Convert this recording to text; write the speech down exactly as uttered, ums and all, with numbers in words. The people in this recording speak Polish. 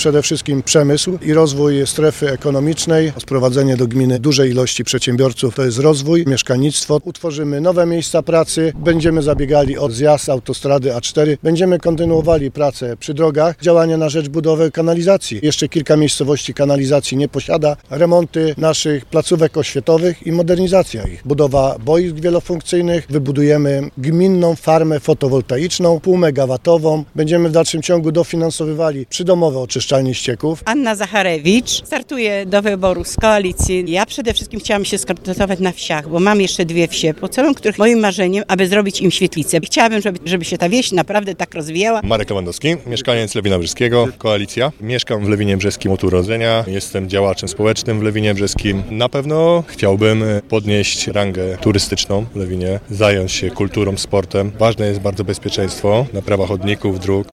przede wszystkim przemysł i rozwój strefy ekonomicznej, sprowadzenie do gminy dużej ilości przedsiębiorców, to jest rozwój, mieszkalnictwo. Utworzymy nowe miejsca pracy, będziemy zabiegali o zjazd autostrady A cztery, będziemy kontynuowali pracę przy drogach, działania na rzecz budowy kanalizacji. Jeszcze kilka miejscowości kanalizacji nie posiada, remonty naszych placówek oświatowych i modernizacja ich. Budowa boisk wielofunkcyjnych, wybudujemy gminną farmę fotowoltaiczną, półmegawatową. Będziemy w dalszym ciągu dofinansowywali przydomowe oczyszczalnie ścieków. Anna Zacharewicz, startuję do wyboru z koalicji. Ja przede wszystkim chciałam się skoncentrować na wsiach, bo mam jeszcze dwie wsie po celom, których moim marzeniem, aby zrobić im świetlicę. Chciałabym, żeby, żeby się ta wieś naprawdę tak rozwijała. Marek Lewandowski, mieszkaniec Lewina Brzeskiego, koalicja. Mieszkam w Lewinie Brzeskim od urodzenia, jestem działaczem społecznym w Lewinie Brzeskim. Na pewno chciałbym podnieść rangę turystyczną w Lewinie, zająć się kulturą, sportem. Ważne jest bardzo bezpieczeństwo, naprawa chodników, dróg.